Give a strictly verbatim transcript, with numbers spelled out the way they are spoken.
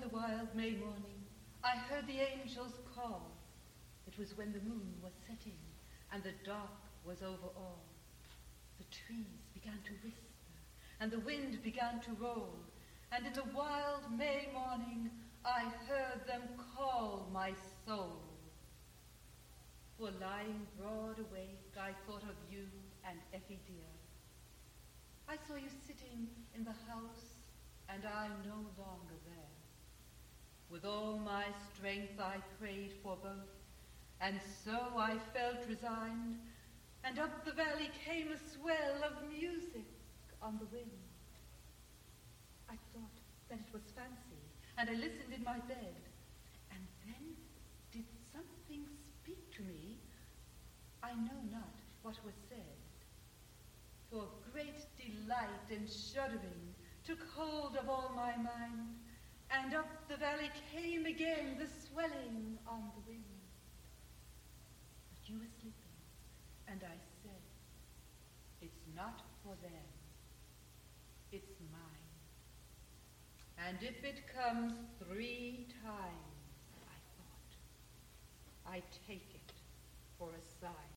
the wild May morning, I heard the angels call. It was when the moon was setting and the dark was over all. The trees began to whisper and the wind began to roll, and in the wild May morning I heard them call my soul. For lying broad awake, I thought of you and Effie dear. I saw you sitting in the house, and I'm no longer there. With all my strength I prayed for both, and so I felt resigned, and up the valley came a swell of music on the wind. I thought that it was fancy, and I listened in my bed, and then did something speak to me? I know not what was said, for great delight and shuddering took hold of all my mind, and up the valley came again the swelling on the wind. But you were sleeping, and I said, it's not for them, it's mine. And if it comes three times, I thought, I take it for a sign.